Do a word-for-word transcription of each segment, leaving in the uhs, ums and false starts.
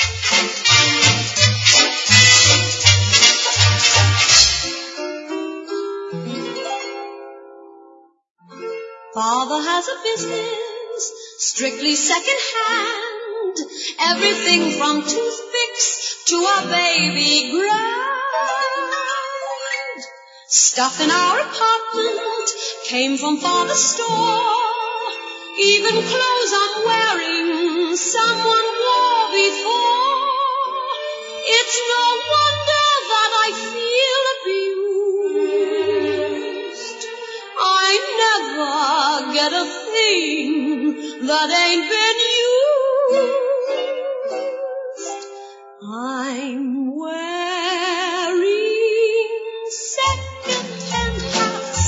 Father has a business, strictly second-hand, everything from toothpicks to a baby grand. Stuff in our apartment came from Father's store, even clothes I'm wearing someone wore before. It's no wonder that I feel abused. I never get a thing that ain't been used. I'm wearing second-hand hats,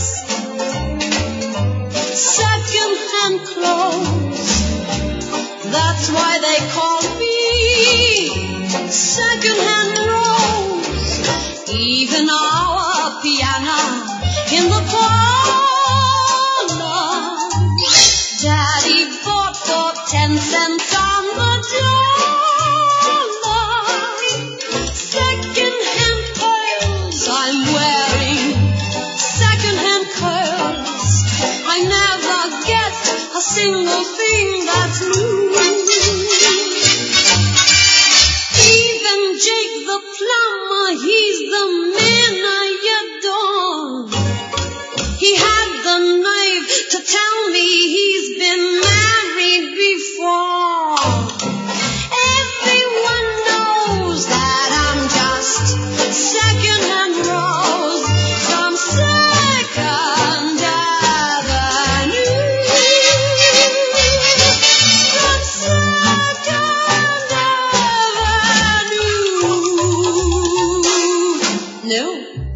second-hand clothes. That's why they call me second-hand Rose. Even our piano in the parlor, Daddy bought for ten cents on the dollar. Second-hand pearls I'm wearing, second-hand curls. I never get a single thing that's new. Even Jake the plumber, he's the man I adore. He had the nerve to tell me he's been married before. Everyone knows that I'm just second-hand Rose from Second Avenue. From Second Avenue. No.